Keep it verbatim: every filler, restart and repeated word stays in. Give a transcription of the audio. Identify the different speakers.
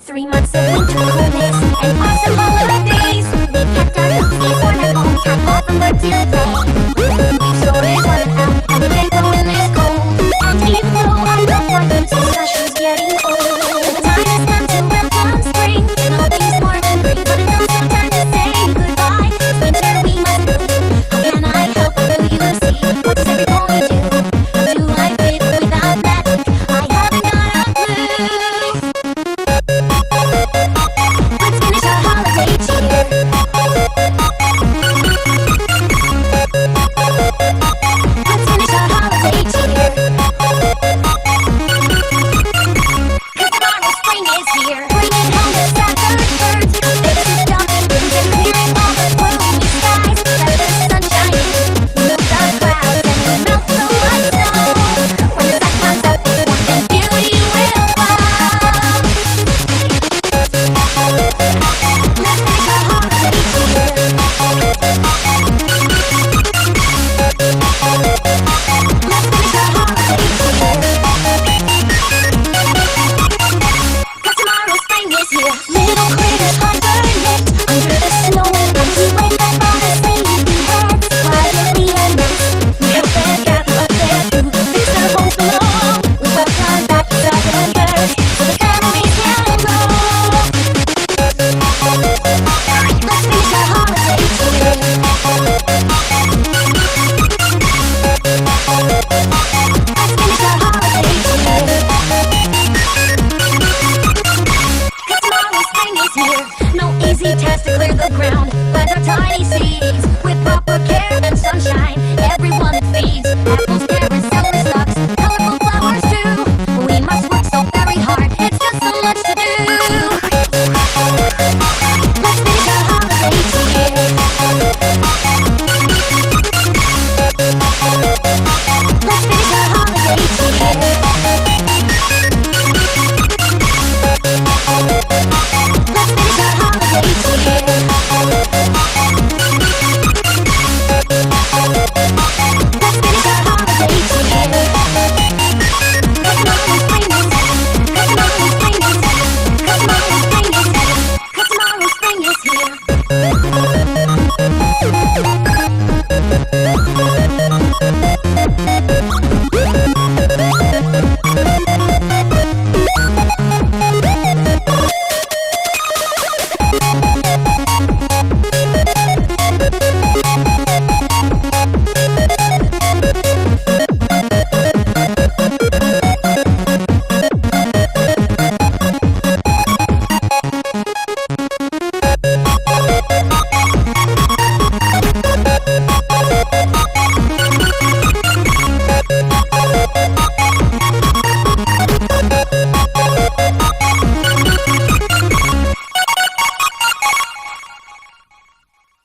Speaker 1: Three months of winter coolness and awesome holidays. We kept our cookies warm at home, time off from work till day. We've sorted one out and we can't go in this cold. And even though I love our boots, discussion's getting old. The time has come to welcome spring, and all things warm and green. But it's also time to say goodbye. Winter we must move. How can I help when we will see? What's every going to do? How do I fit without that? I haven't got a clue. Let's finish our holiday cheer. Let's finish our holiday cheer. 'Cause tomorrow spring is here. Bring it home to scattered birds. This is dumping rooms and clearing all the gloomy skies. Let the sun shine in. Move the clouds and we melt the white snow. When the sun comes up, warmth and beauty will flow. Let's finish our holiday cheer. Let's finish our holiday cheer. 'Cause tomorrow spring is here. Little critters hibernate under the snow and ice. We wake up on our sleepy heads quietly and nice. We help them gather up their food. Fix their homes below. We welcome back the Southerners so the memories can grow. Let's finish our holiday cheer. Let's finish our holiday cheer. 'Cause tomorrow spring is here. No easy task to clear the ground. Plant our tiny seeds with